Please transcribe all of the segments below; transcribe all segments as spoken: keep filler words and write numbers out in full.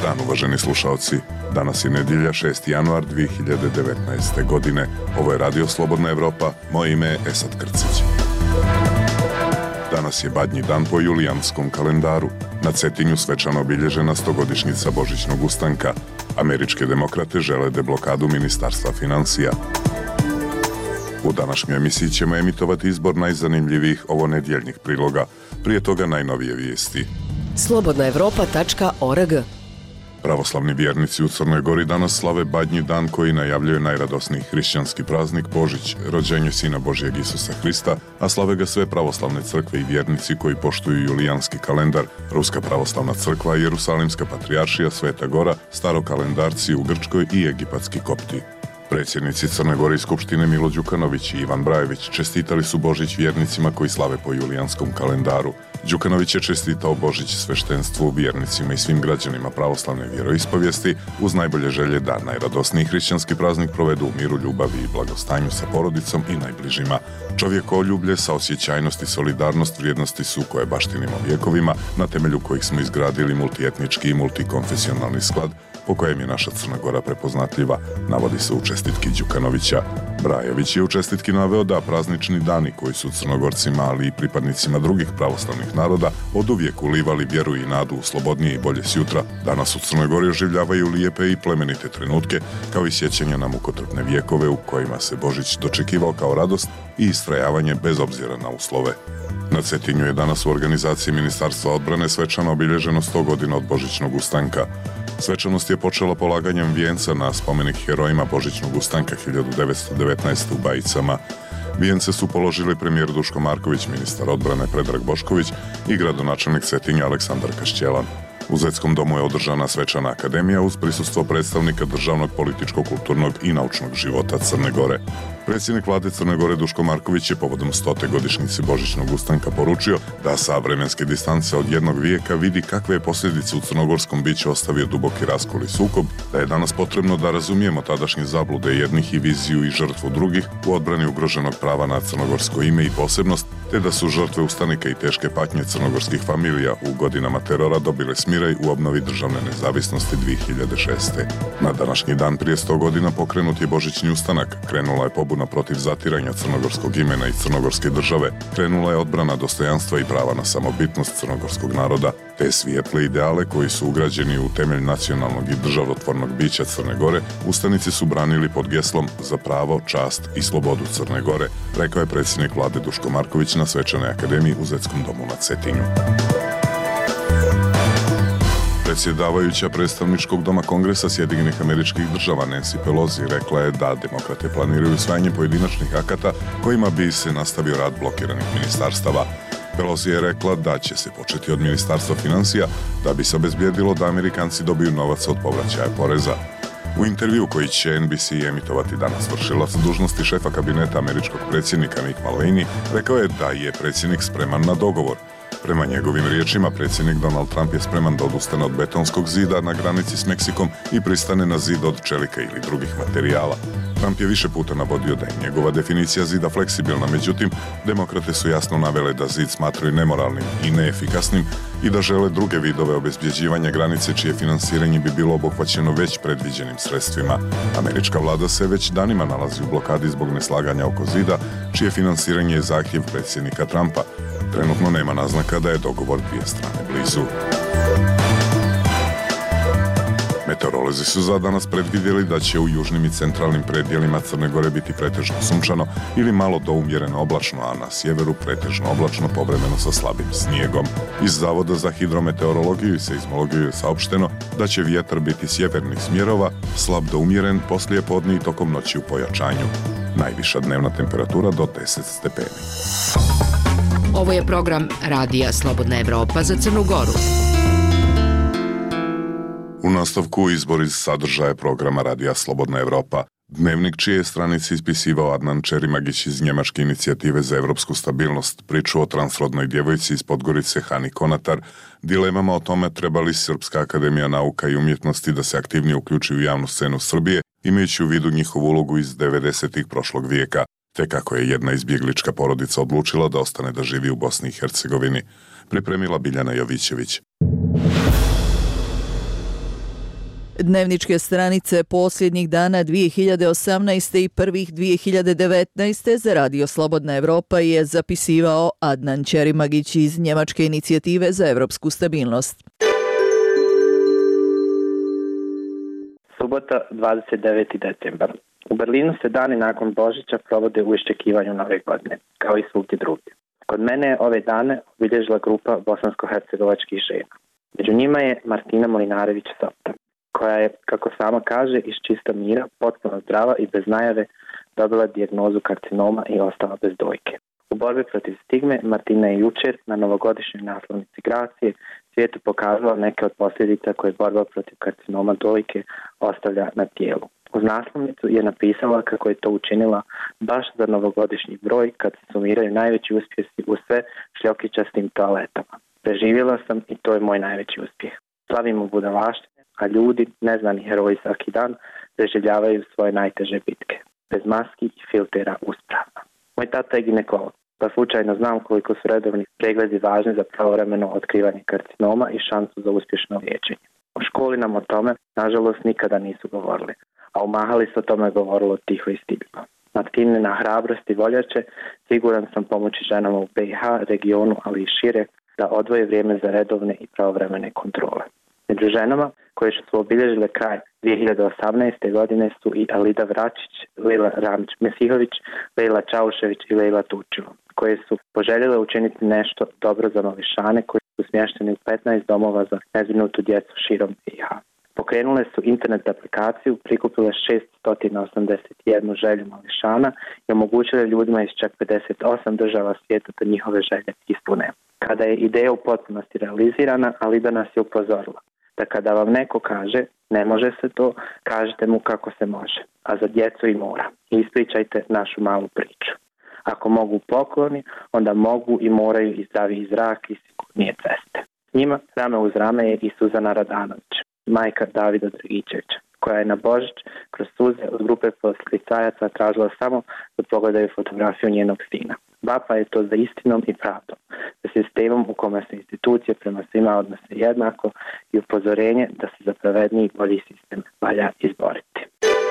dan, uvaženi slušalci. Danas je nedjelja šesti januar dvije hiljade devetnaeste. godine. Ovo je Radio Slobodna Evropa. Moje ime je Esad Krcić. Danas je Badnji dan po julijanskom kalendaru. Na Cetinju svečano obilježena stogodišnjica Božićnog ustanka. Američke demokrate žele deblokadu Ministarstva financija. U današnjoj emisiji ćemo emitovati izbor najzanimljivijih ovonedjeljnih priloga. Prije toga najnovije vijesti. slobodna evropa tačka org. Pravoslavni vjernici u Crnoj Gori danas slave Badnji dan koji najavljuje najradosniji hrišćanski praznik Božić, rođenje Sina Božjeg Isusa Hrista, a slave ga sve pravoslavne crkve i vjernici koji poštuju julijanski kalendar, Ruska pravoslavna crkva, Jerusalimska patrijaršija, Sveta Gora, starokalendarci u Grčkoj i egipatski kopti. Predsjednici Crne Gore i Skupštine Milo Đukanović i Ivan Brajević čestitali su Božić vjernicima koji slave po julijanskom kalendaru. Đukanović je čestitao Božić sveštenstvu, vjernicima i svim građanima pravoslavne vjeroispovijesti uz najbolje želje da najradosniji hrišćanski praznik provedu u miru, ljubavi i blagostanju sa porodicom i najbližima. Čovjekoljublje, saosjećajnost i solidarnost vrijednosti su koje baštinimo vjekovima, na temelju kojih smo izgradili multietnički i multikonfesionalni sklad po kojem je naša Crna Gora prepoznatljiva, navodi se u čestitki Đukanovića. Brajević je u čestitki naveo da praznični dani koji su Crnogorcima, ali i pripadnicima drugih pravoslavnih naroda oduvijek ulivali vjeru i nadu u slobodnije i bolje sutra, danas u Crnoj Gori oživljavaju lijepe i plemenite trenutke, kao i sjećanja na mukotrpne vjekove u kojima se Božić dočekivao kao radost i istrajavanje bez obzira na uslove. Na Cetinju je danas u organizaciji Ministarstva odbrane svečano obilježeno sto godina od Božićnog ustanka. Svečanost je počela polaganjem vijenca na spomenik herojima Božićnog ustanka hiljadu devetsto devetnaeste. u Bajicama. Vijence su položili premijer Duško Marković, ministar odbrane Predrag Bošković i gradonačelnik Cetinja Aleksandar Kašćelan. U Zetskom domu je održana svečana akademija uz prisustvo predstavnika državnog, političkog, kulturnog i naučnog života Crne Gore. Predsjednik vlade Crne Gore Duško Marković je povodom stote godišnjice Božićnog ustanka poručio da sa vremenske distance od jednog vijeka vidi kakve je posljedice u crnogorskom biću ostavio duboki raskol i sukob, da je danas potrebno da razumijemo tadašnje zablude jednih i viziju i žrtvu drugih u odbrani ugroženog prava na crnogorsko ime i posebnost, te da su žrtve ustanika i teške patnje crnogorskih familija u godinama terora dobile smiraj u obnovi državne nezavisnosti dvije hiljade šeste. Na današnji dan prije sto godina pokrenut je Božićni ustanak, krenula je pobuna protiv zatiranja crnogorskog imena i crnogorske države, krenula je odbrana dostojanstva i prava na samobitnost crnogorskog naroda, te svijetle ideale koji su ugrađeni u temelj nacionalnog i državotvornog bića Crne Gore, ustanici su branili pod geslom za pravo, čast i slobodu Crne Gore, rekao je predsjednik vlade Duško Marković na svečanoj akademiji u Zetskom domu na Cetinju. Predsjedavajuća predstavničkog doma Kongresa Sjedinjenih Američkih Država Nancy Pelosi rekla je da demokrate planiraju usvajanje pojedinačnih akata kojima bi se nastavio rad blokiranih ministarstava. Pelosi je rekla da će se početi od Ministarstva financija da bi se obezbijedilo da Amerikanci dobiju novac od povraćaja poreza. U intervju koji će N B C emitovati danas, vršilac dužnosti šefa kabineta američkog predsjednika Mick Mulvaney rekao je da je predsjednik spreman na dogovor. Prema njegovim riječima, predsjednik Donald Trump je spreman da odustane od betonskog zida na granici s Meksikom i pristane na zid od čelika ili drugih materijala. Trump je više puta navodio da je njegova definicija zida fleksibilna, međutim, demokrate su jasno navele da zid smatraju nemoralnim i neefikasnim i da žele druge vidove obezbjeđivanja granice čije finansiranje bi bilo obuhvaćeno već predviđenim sredstvima. Američka vlada se već danima nalazi u blokadi zbog neslaganja oko zida, čije finansiranje je zahtjev predsjednika Trumpa. Trenutno nema naznaka da je dogovor dvije strane blizu. Meteorolozi su za danas predvidjeli da će u južnim i centralnim predjelima Crne Gore biti pretežno sunčano ili malo do umjereno oblačno, a na sjeveru pretežno oblačno povremeno sa slabim snijegom. Iz Zavoda za hidrometeorologiju i seizmologiju je saopšteno da će vjetar biti sjevernih smjerova, slab do umjeren, poslije podne i tokom noći u pojačanju. Najviša dnevna temperatura do deset stepeni. Ovo je program Radija Slobodna Evropa za Crnu Goru. U nastavku izbor iz sadržaja programa Radija Slobodna Evropa. Dnevnik čije stranici ispisivao Adnan Čerimagić iz Njemačke inicijative za evropsku stabilnost, priču o transrodnoj djevojci iz Podgorice Hani Konatar, dilemama o tome treba li Srpska akademija nauka i umjetnosti da se aktivnije uključi u javnu scenu Srbije, imajući u vidu njihovu ulogu iz devedesetih prošlog vijeka, te kako je jedna izbjeglička porodica odlučila da ostane da živi u Bosni i Hercegovini, pripremila Biljana Jovićević. Dnevničke stranice posljednjih dana dvije hiljade osamnaeste i prvih dvije hiljade devetnaeste za Radio Slobodna Evropa je zapisivao Adnan Ćerimagić iz Njemačke inicijative za evropsku stabilnost. Subota, dvadeset deveti decembar. U Berlinu se dani nakon Božića provode u iščekivanju nove godine, kao i svugdje drugdje. Kod mene je ove dane obilježila grupa bosansko-hercegovačkih žena. Među njima je Martina Molinarević-Sopta, koja je, kako sama kaže, iz čista mira, potpuno zdrava i bez najave dobila dijagnozu karcinoma i ostala bez dojke. U borbi protiv stigme Martina je jučer na novogodišnjoj naslovnici Gracije svijetu pokazala neke od posljedica koje borba protiv karcinoma dojke ostavlja na tijelu. Uz naslovnicu je napisala kako je to učinila baš za novogodišnji broj kad se sumiraju najveći uspjesi u sve šljokičastim toaletama. Preživjela sam i to je moj najveći uspjeh. Slavimo budalaštine, a ljudi, neznani heroji svaki dan, preživljavaju svoje najteže bitke. Bez maski i filtera uspravno. Moj tata je ginekolog, pa slučajno znam koliko su redovni pregledi važni za pravovremeno otkrivanje karcinoma i šansu za uspješno liječenje. U školi nam o tome, nažalost, nikada nisu govorili, a umahali se o tome govorilo tiho i stidljivo. Martinina hrabrost i voljače siguran sam pomoći ženama u B i H, regionu, ali i šire, da odvoje vrijeme za redovne i pravovremene kontrole. Među ženama koje su obilježile kraj dvije hiljade osamnaeste. godine su i Alida Vračić, Lejla Ramić-Mesihović, Lejla Čaušević i Lejla Tučivo, koje su poželjele učiniti nešto dobro za mališane koji su smješteni u petnaest domova za nezbrinutu djecu širom B i H. Pokrenule su internet aplikaciju, prikupile šesto osamdeset jednu želju mališana i omogućile ljudima iz čak pedeset osam država svijeta da njihove želje ispune. Kada je ideja u potpunosti realizirana, Alida nas je upozorila da kada vam neko kaže ne može se to, kažete mu kako se može, a za djecu i mora. Ispričajte našu malu priču. Ako mogu pokloni, onda mogu i moraju i zdraviji zrak i sigurnije ceste. Njima rame uz rame je i Suzana Radanović, majka Davida Dragičevića, koja je na Božić kroz suze od grupe policajaca tražila samo da pogledaju fotografiju njenog sina. Vapa je to za istinom i pravdom, za sistemom u kome se institucije prema svima odnose jednako i upozorenje da se za pravedniji i bolji sistem valja izboriti.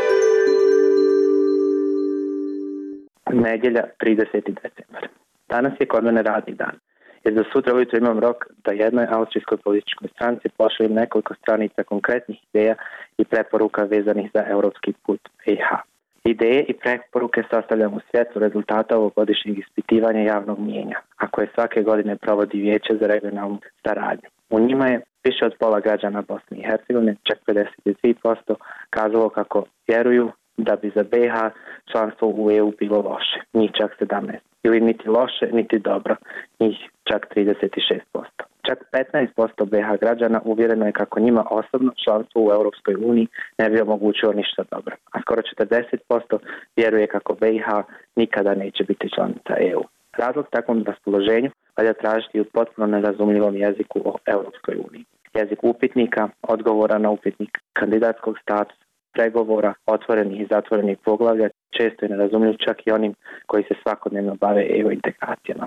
Nedjelja, trideseti decembar. Danas je kod mene radni dan, jer do sutra ujutro imam rok da jednoj austrijskoj političkoj stranci pošaljem nekoliko stranica konkretnih ideja i preporuka vezanih za europski put B i H. Ideje i preporuke sastavljam u svjetlu rezultata ovogodišnjeg ispitivanja javnog mijenja, a koje svake godine provodi Vijeće za regionalnu saradnju. U njima je više od pola građana Bosne i Hercegovine, čak pedeset tri posto, kazalo kako vjeruju da bi za B i H članstvo u E U bilo loše, njih čak sedamnaest. Ili niti loše, niti dobro, njih čak trideset šest posto. Čak petnaest posto B i H građana uvjereno je kako njima osobno članstvo u Europskoj uniji ne bi omogućilo ništa dobro, a skoro četrdeset posto vjeruje kako B i H nikada neće biti članica E U. Razlog takvom raspoloženju valja tražiti u potpuno nerazumljivom jeziku o Europskoj uniji. Jezik upitnika, odgovora na upitnik, kandidatskog statusa, pregovora, otvorenih i zatvorenih poglavlja, često je nerazumljiv čak i onim koji se svakodnevno bave E U integracijama.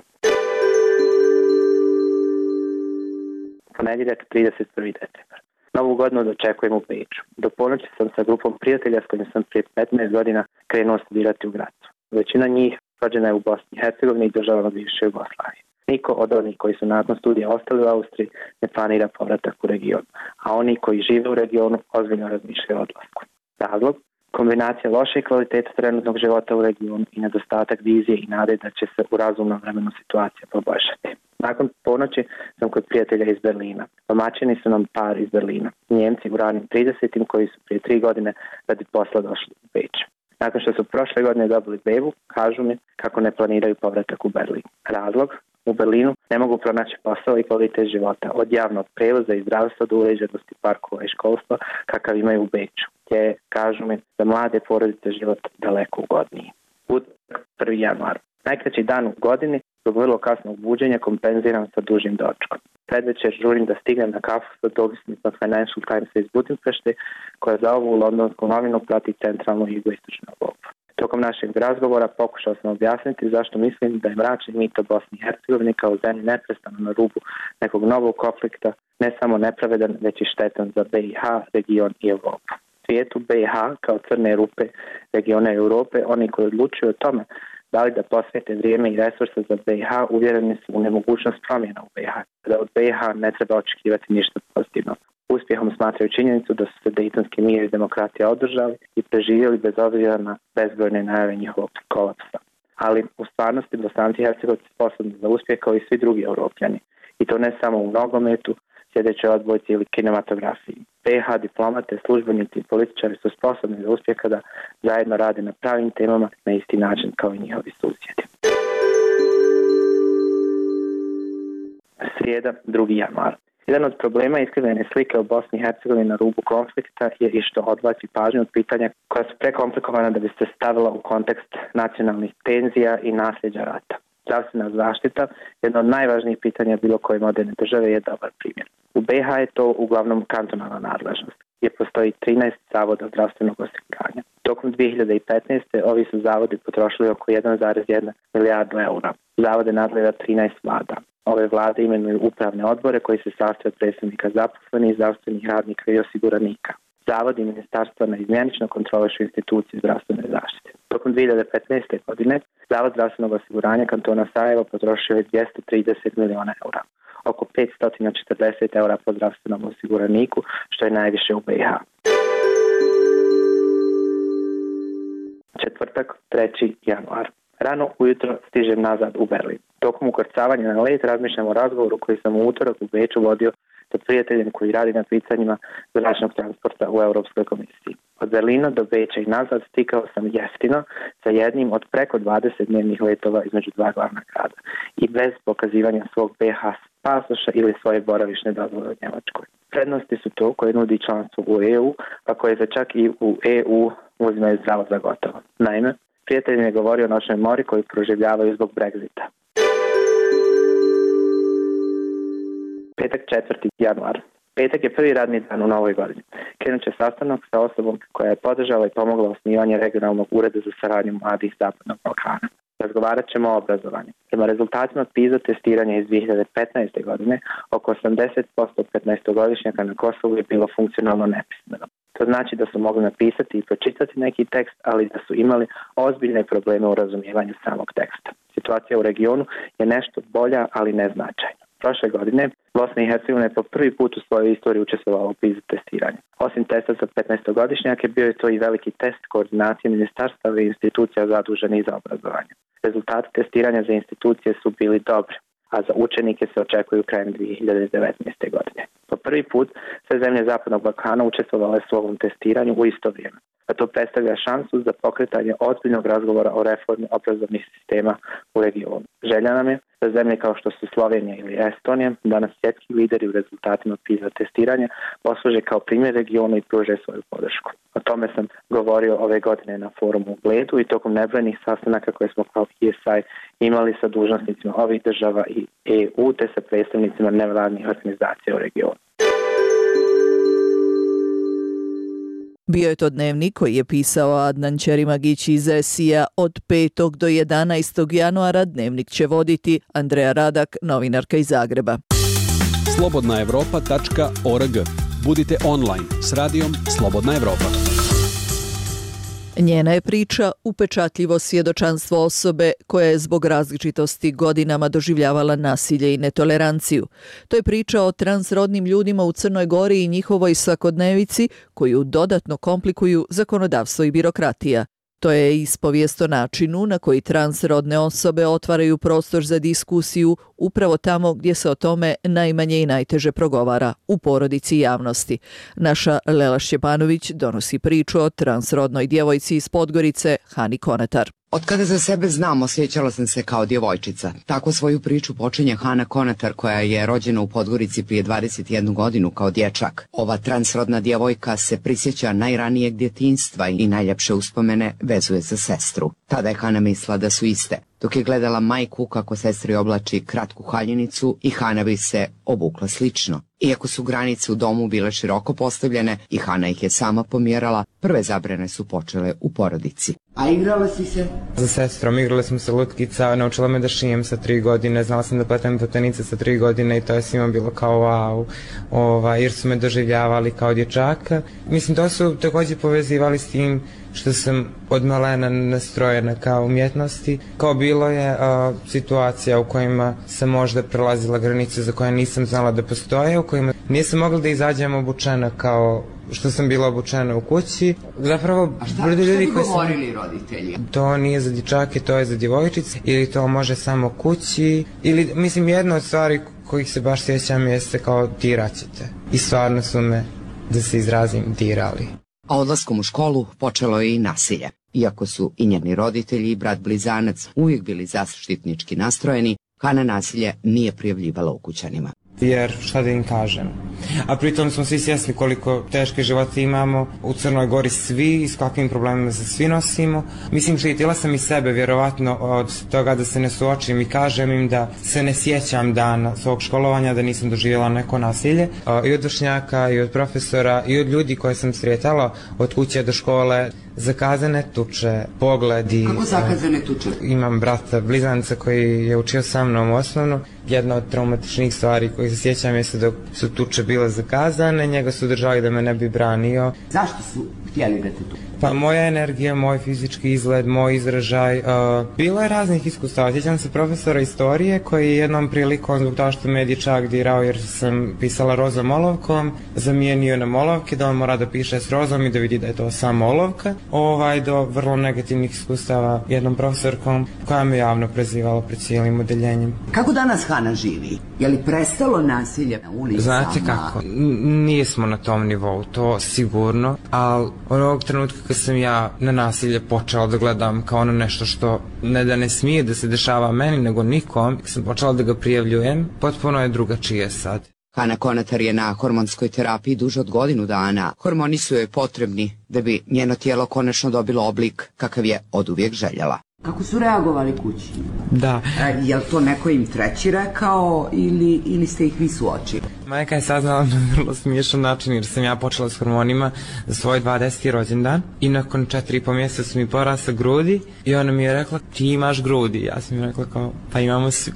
Ponedjeljak, trideset prvi decembar. Novu godinu dočekujem u Beču. Do ponoći sam sa grupom prijatelja s kojim sam prije petnaest godina krenuo studirati u Gracu. Većina njih rođena je u Bosni i Hercegovini i državama bivše Jugoslavije. Niko od onih koji su nakon studija ostali u Austriji ne planira povratak u region, a oni koji žive u regionu ozbiljno razmišljaju o odlasku. Razlog? Kombinacija loše kvalitete trenutnog života u regionu i nedostatak vizije i nade da će se u razumnom vremenu situacija poboljšati. Nakon ponoći sam kod prijatelja iz Berlina. Domaćini su nam par iz Berlina. Njemci u ranim tridesetim koji su prije tri godine radi posla došli u Beč. Nakon što su prošle godine dobili bebu, kažu mi kako ne planiraju povratak u Berlin. Razlog? U Berlinu ne mogu pronaći posao i kvalitet života, od javnog prevoza i zdravstva do uređenosti parkova i školstva kakav imaju u Beču, gdje kažu mi da mlade porodice život daleko ugodniji. Utorak, prvi januar. Najkraći dan u godini, zbog vrlo kasnog buđenja kompenziram sa dužim dočkom. Predvečer žurim da stignem na kafu sa dopisnicom Financial Timesa iz Budimpešte, koja za ovu londonsku novinu prati centralnu i jugoistočnu Europu. Tokom našeg razgovora pokušao sam objasniti zašto mislim da je mračni mit o Bosni i Hercegovini kao zemlji neprestano na rubu nekog novog konflikta ne samo nepravedan, već i štetan za B i H, region i Evropu. Svijetu B i H kao crne rupe regiona Europe, oni koji odlučuju o tome da li da posvete vrijeme i resurse za B i H, uvjereni su u nemogućnost promjena u B i H, da od B i H ne treba očekivati ništa pozitivno. Uspjehom smatraju činjenicu da su se Dejtonski mir i demokratija održali i preživjeli bez obzira na bezbrojne najave njihovog kolapsa. Ali u stvarnosti Bosanci i Hercegovci sposobni za uspjeh kao i svi drugi Europljani. I to ne samo u nogometu, sljedećoj odbojci ili kinematografiji. B i H diplomate, službenici i političari su sposobni za uspjeh kada zajedno rade na pravim temama na isti način kao i njihovi susjedi. Srijeda, drugi januar. Jedan od problema iskrivljene slike o Bosni i Hercegovini na rubu konflikta je i što odvlači pažnju od pitanja koja su prekomplikovana da bi se stavila u kontekst nacionalnih tenzija i nasljeđa rata. Zdravstvena zaštita, jedno od najvažnijih pitanja bilo koje moderne države, je dobar primjer. U B i H je to uglavnom kantonalna nadležnost, gdje postoji trinaest zavoda zdravstvenog osiguranja. Tokom dvije hiljade petnaeste. ovi su zavodi potrošili oko jedan zarez jedan milijardu eura. Zavode nadgleda trinaest vlada. Ove vlade imenuju upravne odbore koji se sastoje od predstavnika zaposlenih, zdravstvenih radnika i osiguranika. Zavodi i ministarstva neizmjenično kontrolišu institucije zdravstvene zaštite. Tokom dvije hiljade petnaeste. godine Zavod zdravstvenog osiguranja kantona Sarajevo potrošio je dvjesto trideset miliona eura, oko petsto četrdeset eura po zdravstvenom osiguraniku, što je najviše u B i H. Četvrtak, treći januar. Rano ujutro stižem nazad u Berlin. Tokom ukrcavanja na let razmišljam o razgovoru koji sam u utorak u Beču vodio sa prijateljem koji radi na pitanjima zračnog transporta u Europskoj komisiji. Od Berlina do Beča i nazad stikao sam jeftino sa jednim od preko dvadeset dnevnih letova između dva glavna grada i bez pokazivanja svog B i H pasoša ili svoje boravišne dozvole u Njemačkoj. Prednosti su to koje nudi članstvo u E U, a koje se čak i u E U uzimaju zdravo za gotovo. Naime, prijatelj mi je govorio o noćnoj mori koju proživljavaju zbog Brexita. Petak, četvrti januar. Petak je prvi radni dan u novoj godini. Krenut će sastanak sa osobom koja je podržala i pomogla osnivanje regionalnog ureda za saradnju mladih Zapadnog Balkana. Razgovarat ćemo o obrazovanju. Prema rezultatima PISA testiranja iz dvije hiljade petnaeste. godine, oko osamdeset posto petnaestogodišnjaka na Kosovu je bilo funkcionalno nepismeno. To znači da su mogli napisati i pročitati neki tekst, ali da su imali ozbiljne probleme u razumijevanju samog teksta. Situacija u regionu je nešto bolja, ali neznačajna. Prošle godine Bosna i Hercegovina je po prvi put u svojoj istoriji učestvovala u PISA testiranju. Osim testa za petnaestogodišnjake, bio je to i veliki test koordinacije ministarstava i institucija zaduženih za obrazovanje. Rezultati testiranja za institucije su bili dobri, a za učenike se očekuju krajem dvije hiljade devetnaeste. godine. Po prvi put sve zemlje Zapadnog Balkana učestvovale su u ovom testiranju u isto vrijeme. A to predstavlja šansu za pokretanje ozbiljnog razgovora o reformi obrazovnih sistema u regionu. Želja nam je da zemlje kao što su Slovenija ili Estonija, danas svjetski lideri u rezultatima PISA testiranja, posluže kao primjer regionu i pruže svoju podršku. O tome sam govorio ove godine na forumu u Bledu i tokom nebrojenih sastanaka koje smo kao E S I imali sa dužnosnicima ovih država i E U te sa predstavnicima nevladnih organizacija u regionu. Bio je to dnevnik koji je pisao Adnan Ćerimagić iz E S I-a. Od petog do jedanaestog januara dnevnik će voditi Andreja Radak, novinarka iz Zagreba. slobodna evropa tačka org. Budite online s radijom Slobodna Evropa. Njena je priča upečatljivo svjedočanstvo osobe koja je zbog različitosti godinama doživljavala nasilje i netoleranciju. To je priča o transrodnim ljudima u Crnoj Gori i njihovoj svakodnevici koju dodatno komplikuju zakonodavstvo i birokratija. To je ispovijest o načinu na koji transrodne osobe otvaraju prostor za diskusiju upravo tamo gdje se o tome najmanje i najteže progovara, u porodici i javnosti. Naša Lela Šćepanović donosi priču o transrodnoj djevojci iz Podgorice, Hani Konatar. Od kada za sebe znam, osjećala sam se kao djevojčica. Tako svoju priču počinje Hana Konatar, koja je rođena u Podgorici prije dvadeset jednu godinu kao dječak. Ova transrodna djevojka se prisjeća najranijeg djetinjstva i najljepše uspomene vezuje za sestru. Tada je Hana mislila da su iste. Dok je gledala majku kako sestri oblači kratku haljinicu i Hana bi se obukla slično. Iako su granice u domu bile široko postavljene i Hana ih je sama pomjerala, prve zabrane su počele u porodici. A igrala si se? Za sestrom igrali smo se lutkica, naučila me da šijem sa tri godine, znala sam da pletem platenice sa tri godine i to je svima bilo kao wow, ovaj, jer su me doživljavali kao dječaka. Mislim, to su također povezivali s tim što sam od malena nastrojena kao umjetnosti. Kao bilo je a, situacija u kojima sam možda prelazila granice za koje nisam znala da postoje, u kojima nisam mogla da izađem obučena kao što sam bila obučena u kući. Zapravo, a šta, šta ljudi bi koji govorili sam, roditelji? To nije za dječake, to je za djevojčice, ili to može samo kući, ili, mislim, jedna od stvari kojih se baš sjećam jeste kao diraćete. I stvarno su me, da se izrazim, dirali. A odlaskom u školu počelo je i nasilje. Iako su i njeni roditelji i brat blizanac uvijek bili zaštitnički nastrojeni, Hana nasilje nije prijavljivala ukućanima. Jer šta da im kažem. A pritom smo svi svjesni koliko teške živote imamo u Crnoj Gori svi i s kakvim problemima se svi nosimo. Mislim, štitila sam i sebe vjerovatno od toga da se ne suočim i kažem im da se ne sjećam dana svog školovanja, da nisam doživjela neko nasilje. I od vršnjaka, i od profesora, i od ljudi koje sam sretala od kuće do škole. Zakazane tuče, pogledi. Kako zakazane tuče? Imam brata blizanca koji je učio sa mnom osnovno. Jedna od traumatičnih stvari koji se sjećam jeste da su tuče bile zakazane, njega su držali da me ne bi branio. Zašto su htjeli da te tu? Pa moja energija, moj fizički izgled, moj izražaj, uh, bilo je raznih iskustava. Sjećam se profesora istorije koji je jednom prilikom, zbog toga što me je dječak dirao jer sam pisala rozom olovkom, zamijenio na olovke, da on mora da piše s rozom i da vidi da je to samo olovka. Ovaj, do vrlo negativnih iskustava jednom profesorkom koja me javno prezivala pred cijelim odeljenjem. Kako danas Hana živi? Je li prestalo nasilje na ulicama? Znate kako, nismo na tom nivou, to sigurno, ali onog trenutka kad sam ja na nasilje počela da gledam kao ono nešto što ne da ne smije da se dešava meni, nego nikom, kad sam počela da ga prijavljujem, potpuno je drugačije sad. Hana Konatar je na hormonskoj terapiji duže od godinu dana. Hormoni su joj potrebni da bi njeno tijelo konačno dobilo oblik kakav je oduvijek željela. Kako su reagovali kući? Da. E, je li to neko im treći rekao ili, ili ste ih vi suočili? Majka je saznala na vrlo smiješan način jer sam ja počela s hormonima za svoj dvadeseti rođendan i nakon četiri i po mjeseca su mi porasle grudi i ona mi je rekla ti imaš grudi. Ja sam mi rekla kao pa imamo svi.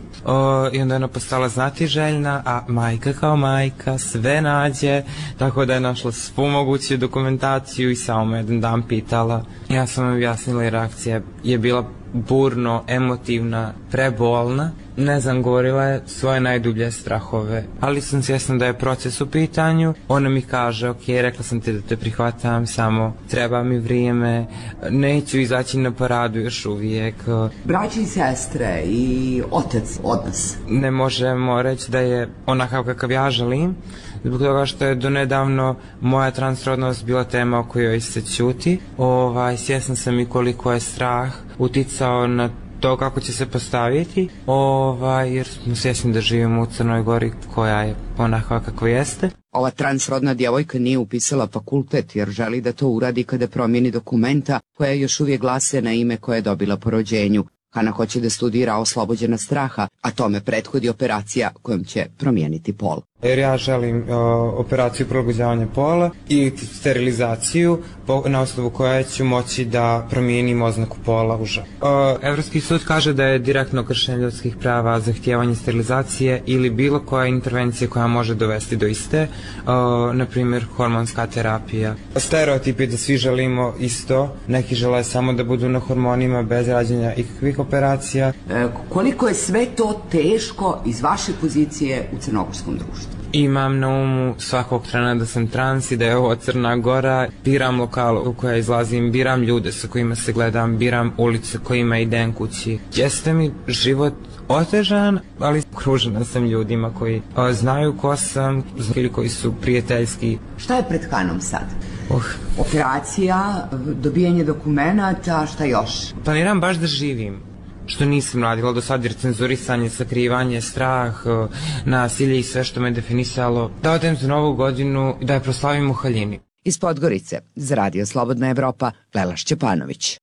o, I onda je ona postala znatiželjna, a majka kao majka sve nađe, tako da je našla svu moguću dokumentaciju i samo me jedan dan pitala. Ja sam vam objasnila i reakcija je bila burno, emotivna, prebolna. Ne znam, govorila je svoje najdublje strahove, ali sam svjesna da je proces u pitanju. Ona mi kaže, ok, rekla sam ti da te prihvatam, samo treba mi vrijeme, neću izaći na paradu još uvijek. Braći i sestre i otac odnos? Ne možemo reći da je onakav kakav ja želim, zbog toga što je donedavno moja transrodnost bila tema o kojoj se ćuti. Ovaj, svjesna sam i koliko je strah uticao na to kako će se postaviti, ovaj, jer smo svjesni da živimo u Crnoj Gori koja je onakva kako jeste. Ova transrodna djevojka nije upisala fakultet jer želi da to uradi kada promijeni dokumenta koja još uvijek glase na ime koje je dobila po rođenju. Hana hoće da studira oslobođena straha, a tome prethodi operacija kojom će promijeniti pol. Jer ja želim o, operaciju prilagođavanja pola i sterilizaciju po, na osnovu koje ću moći da promijenim oznaku pola u ženu. Evropski sud kaže da je direktno kršenje ljudskih prava zahtijevanje sterilizacije ili bilo koja intervencija koja može dovesti do iste, o, na primjer hormonska terapija. Stereotip je da svi želimo isto, neki žele samo da budu na hormonima bez rađenja ikakvih operacija. E, koliko je sve to teško iz vaše pozicije u crnogorskom društvu? Imam na umu svakog trena da sam trans i da je ovo Crna Gora. Biram lokal u koja izlazim, biram ljude sa kojima se gledam, biram ulice kojima idem kući. Jeste mi život otežan, ali okružena sam ljudima koji o, znaju ko sam ili koji su prijateljski. Šta je pred Hanom sad? Uh. Operacija, dobijanje dokumenata, šta još? Planiram baš da živim, što nisam radila do sad, jer cenzurisanje, sakrivanje, strah, nasilje i sve što me definisalo, da odem za novu godinu i da je proslavim u haljini. Iz Podgorice, za Radio Slobodna Evropa, Lela Šćepanović.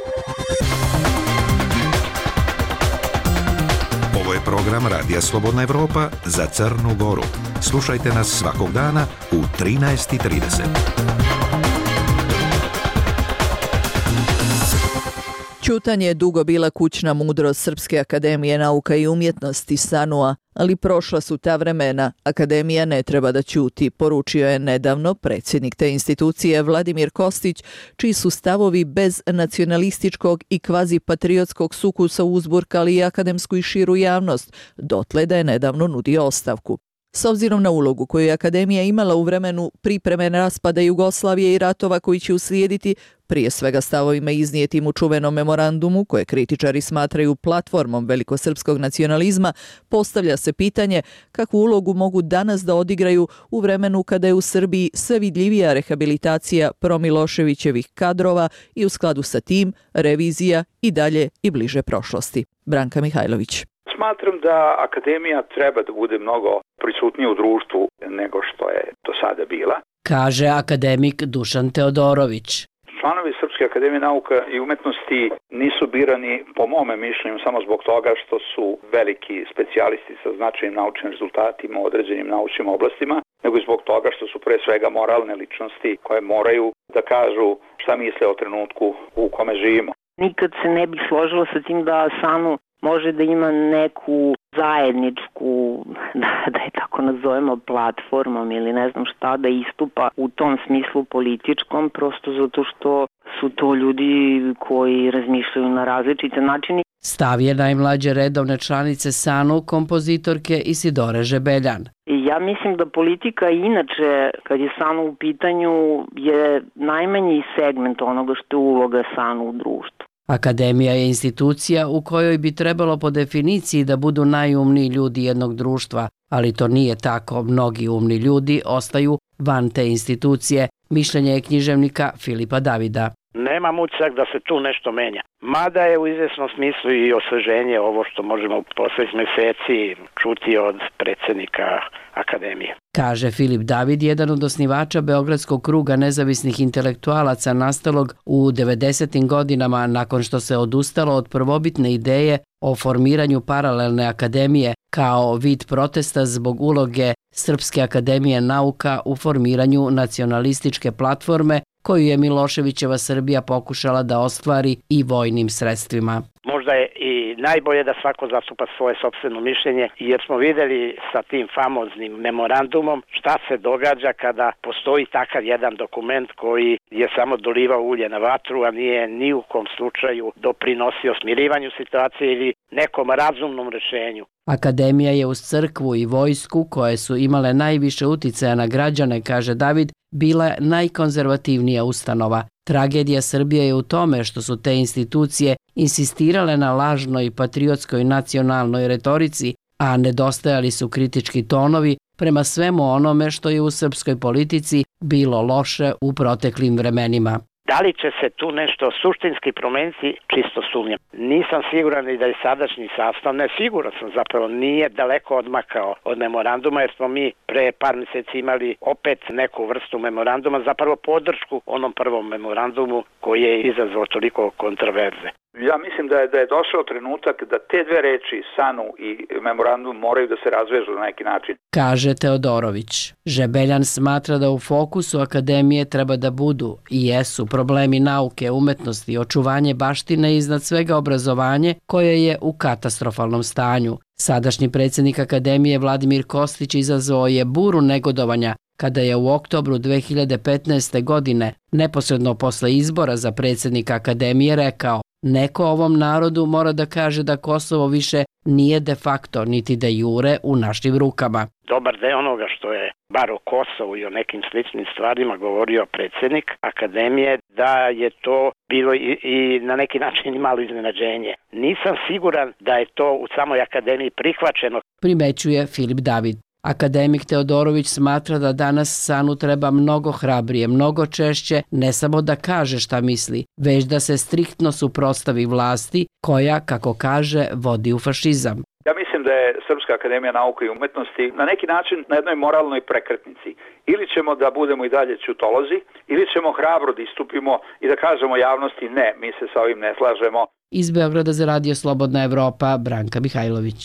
Ovo je program Radija Slobodna Evropa za Crnu Goru. Slušajte nas svakog dana u trinaest i trideset. Ćutanje je dugo bila kućna mudrost Srpske akademije nauka i umjetnosti S A N U-a, ali prošla su ta vremena. Akademija ne treba da ćuti, poručio je nedavno predsjednik te institucije Vladimir Kostić, čiji su stavovi bez nacionalističkog i kvazi-patriotskog sukusa uzburkali i akademsku i širu javnost, dotle da je nedavno nudio ostavku. S obzirom na ulogu koju je Akademija imala u vremenu pripreme raspada Jugoslavije i ratova koji će uslijediti, prije svega stavovima iznijetim u čuvenom memorandumu, koje kritičari smatraju platformom velikosrpskog nacionalizma, postavlja se pitanje kakvu ulogu mogu danas da odigraju u vremenu kada je u Srbiji sve vidljivija rehabilitacija promiloševićevih kadrova i u skladu sa tim revizija i dalje i bliže prošlosti. Branka Mihajlović. Smatram da akademija treba da bude mnogo prisutnija u društvu nego što je do sada bila, kaže akademik Dušan Teodorović. Članovi Srpske akademije nauka i umetnosti nisu birani, po mome mišljenju, samo zbog toga što su veliki specijalisti sa značajnim naučnim rezultatima u određenim naučnim oblastima, nego i zbog toga što su pre svega moralne ličnosti koje moraju da kažu šta misle o trenutku u kome živimo. Nikad se ne bih složila sa tim da S A N U može da ima neku zajedničku, da, da je tako nazovemo, platformom ili ne znam šta, da istupa u tom smislu političkom, prosto zato što su to ljudi koji razmišljaju na različite načine. Stav je najmlađe redovne članice S A N U, kompozitorke Isidore Žebeljan. I ja mislim da politika inače, kad je S A N U u pitanju, je najmanji segment onoga što je uloga S A N U u društvu. Akademija je institucija u kojoj bi trebalo po definiciji da budu najumniji ljudi jednog društva, ali to nije tako. Mnogi umni ljudi ostaju van te institucije. Mišljenje je književnika Filipa Davida. Nemam utisak da se tu nešto menja. Mada je u izvjesnom smislu i osveženje ovo što možemo u posljednjih meseci čuti od predsjednika Akademije. Kaže Filip David, jedan od osnivača Beogradskog kruga nezavisnih intelektualaca nastalog u devedesetim godinama nakon što se odustalo od prvobitne ideje o formiranju paralelne akademije kao vid protesta zbog uloge Srpske akademije nauka u formiranju nacionalističke platforme koju je Miloševićeva Srbija pokušala da ostvari i vojnim sredstvima. Možda je i najbolje da svako zastupa svoje sopstveno mišljenje, jer smo vidjeli sa tim famoznim memorandumom šta se događa kada postoji takav jedan dokument koji je samo dolivao ulje na vatru, a nije ni u kom slučaju doprinosio smirivanju situacije ili nekom razumnom rešenju. Akademija je uz crkvu i vojsku, koje su imale najviše uticaja na građane, kaže David, bila najkonzervativnija ustanova. Tragedija Srbije je u tome što su te institucije insistirale na lažnoj patriotskoj nacionalnoj retorici, a nedostajali su kritički tonovi prema svemu onome što je u srpskoj politici bilo loše u proteklim vremenima. Da li će se tu nešto suštinski promeniti, čisto sumnjam. Nisam siguran i da je sadašnji sastav, ne siguran sam zapravo, nije daleko odmakao od memoranduma, jer smo mi pre par mjeseci imali opet neku vrstu memoranduma, zapravo podršku onom prvom memorandumu koji je izazvao toliko kontraverze. Ja mislim da je, da je došao trenutak da te dve reči, S A N U i memorandum, moraju da se razvežu na neki način. Kaže Teodorović. Žebeljan smatra da u fokusu akademije treba da budu i jesu problemi nauke, umetnosti, očuvanje baštine i iznad svega obrazovanje koje je u katastrofalnom stanju. Sadašnji predsjednik akademije Vladimir Kostić izazvao je buru negodovanja kada je u oktobru dve hiljade petnaeste. godine, neposredno posle izbora za predsjednika akademije, rekao: neko ovom narodu mora da kaže da Kosovo više nije de facto niti de jure u našim rukama. Dobar deo onoga što je bar o Kosovu i o nekim sličnim stvarima govorio predsjednik Akademije, da je to bilo i, i na neki način malo iznenađenje. Nisam siguran da je to u samoj Akademiji prihvaćeno. Primećuje Filip David. Akademik Teodorović smatra da danas S A N U treba mnogo hrabrije, mnogo češće, ne samo da kaže šta misli, već da se striktno suprotstavi vlasti koja, kako kaže, vodi u fašizam. Ja mislim da je Srpska akademija nauka i umetnosti na neki način na jednoj moralnoj prekretnici. Ili ćemo da budemo i dalje ćutolozi, ili ćemo hrabro da istupimo i da kažemo javnosti ne, mi se sa ovim ne slažemo. Iz Beograda za Radio Slobodna Evropa, Branka Mihajlović.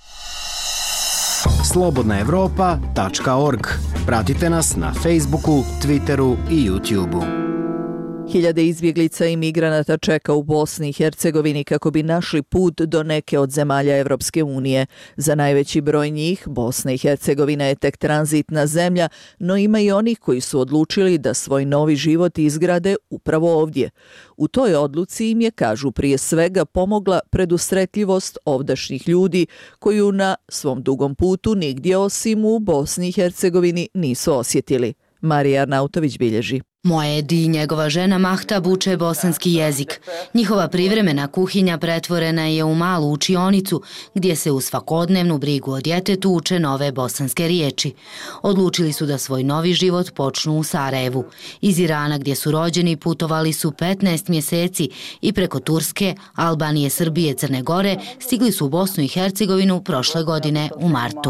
slobodna evropa tačka org. Pratite nas na Facebooku, Twitteru i YouTubeu. Hiljade izbjeglica i migranata čeka u Bosni i Hercegovini kako bi našli put do neke od zemalja Evropske unije. Za najveći broj njih Bosna i Hercegovina je tek tranzitna zemlja, no ima i onih koji su odlučili da svoj novi život izgrade upravo ovdje. U toj odluci im je, kažu, prije svega pomogla predusretljivost ovdašnjih ljudi koju na svom dugom putu nigdje osim u Bosni i Hercegovini nisu osjetili. Marija Arnautović bilježi. Moed i njegova žena Mahtab uče bosanski jezik. Njihova privremena kuhinja pretvorena je u malu učionicu gdje se u svakodnevnu brigu o djetetu uče nove bosanske riječi. Odlučili su da svoj novi život počnu u Sarajevu. Iz Irana gdje su rođeni putovali su petnaest mjeseci i preko Turske, Albanije, Srbije, Crne Gore stigli su u Bosnu i Hercegovinu prošle godine u martu.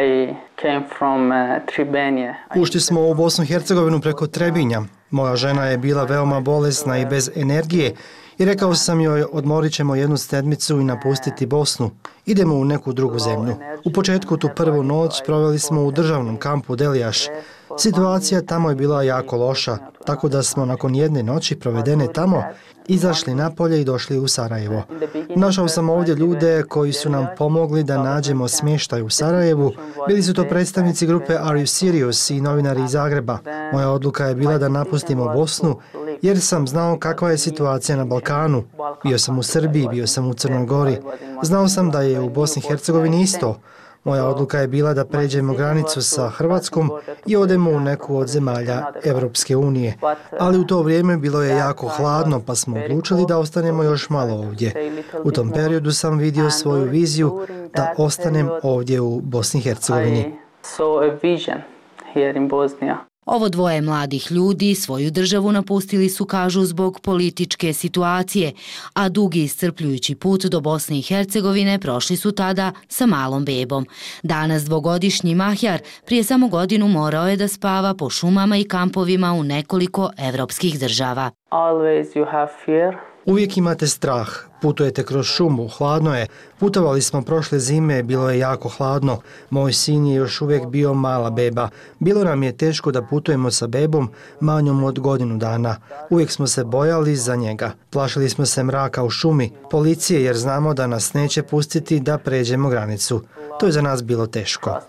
Ušli smo u Bosnu i Hercegovinu preko Trebinja. Moja žena je bila veoma bolesna i bez energije i rekao sam joj odmorit ćemo jednu sedmicu i napustiti Bosnu. Idemo u neku drugu zemlju. U početku tu prvu noć proveli smo u državnom kampu Delijaš. Situacija tamo je bila jako loša, tako da smo nakon jedne noći provedene tamo izašli napolje i došli u Sarajevo. Našao sam ovdje ljude koji su nam pomogli da nađemo smještaj u Sarajevu. Bili su to predstavnici grupe Are You Serious i novinari iz Zagreba. Moja odluka je bila da napustimo Bosnu jer sam znao kakva je situacija na Balkanu. Bio sam u Srbiji, bio sam u Crnoj Gori. Znao sam da je u Bosni i Hercegovini isto. Moja odluka je bila da pređemo granicu sa Hrvatskom i odemo u neku od zemalja Evropske unije. Ali u to vrijeme bilo je jako hladno, pa smo odlučili da ostanemo još malo ovdje. U tom periodu sam vidio svoju viziju da ostanem ovdje u Bosni i Hercegovini. Ovo dvoje mladih ljudi svoju državu napustili su, kažu, zbog političke situacije, a dugi iscrpljujući put do Bosne i Hercegovine prošli su tada sa malom bebom. Danas dvogodišnji Mahjar prije samo godinu morao je da spava po šumama i kampovima u nekoliko evropskih država. Uvijek imate strah, putujete kroz šumu, hladno je. Putovali smo prošle zime, bilo je jako hladno. Moj sin je još uvijek bio mala beba. Bilo nam je teško da putujemo sa bebom manjom od godinu dana. Uvijek smo se bojali za njega. Plašili smo se mraka u šumi, policije jer znamo da nas neće pustiti da pređemo granicu. To je za nas bilo teško.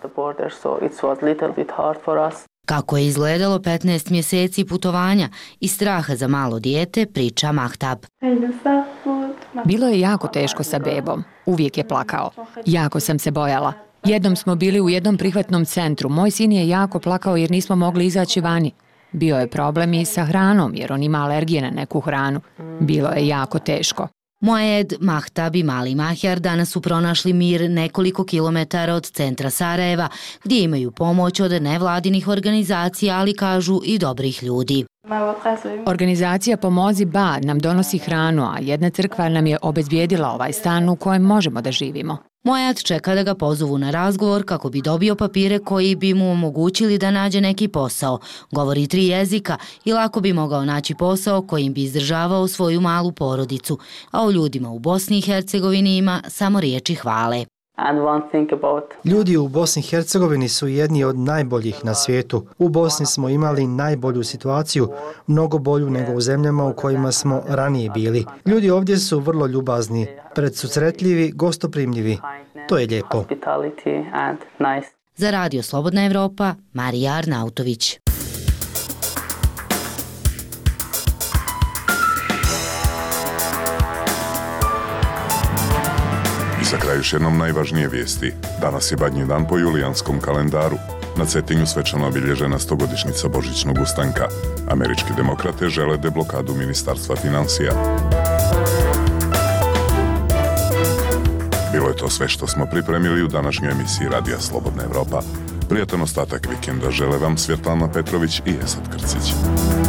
Kako je izgledalo petnaest mjeseci putovanja i straha za malo dijete, priča Mahtab. Bilo je jako teško sa bebom. Uvijek je plakao. Jako sam se bojala. Jednom smo bili u jednom prihvatnom centru. Moj sin je jako plakao jer nismo mogli izaći vani. Bio je problem i sa hranom jer on ima alergije na neku hranu. Bilo je jako teško. Moed, Mahtab i mali Mahjar danas su pronašli mir nekoliko kilometara od centra Sarajeva, gdje imaju pomoć od nevladinih organizacija, ali kažu i dobrih ljudi. Organizacija Pomozi Ba nam donosi hranu, a jedna crkva nam je obezbijedila ovaj stan u kojem možemo da živimo. Moed čeka da ga pozovu na razgovor kako bi dobio papire koji bi mu omogućili da nađe neki posao. Govori tri jezika i lako bi mogao naći posao kojim bi izdržavao svoju malu porodicu, a o ljudima u Bosni i Hercegovini ima samo riječi hvale. Ljudi u Bosni i Hercegovini su jedni od najboljih na svijetu. U Bosni smo imali najbolju situaciju, mnogo bolju nego u zemljama u kojima smo ranije bili. Ljudi ovdje su vrlo ljubazni, predsusretljivi, gostoprimljivi. To je lijepo. Za Radio Slobodna Evropa, Marija Arnautović. Za kraj još jednom najvažnije vijesti. Danas je Badnji dan po julijanskom kalendaru. Na Cetinju svečano obilježena stogodišnjica Božićnog ustanka. Američki demokrate žele deblokadu Ministarstva financija. Bilo je to sve što smo pripremili u današnjoj emisiji Radija Slobodna Evropa. Prijatan ostatak vikenda žele vam Svjetlana Petrović i Esad Krcić.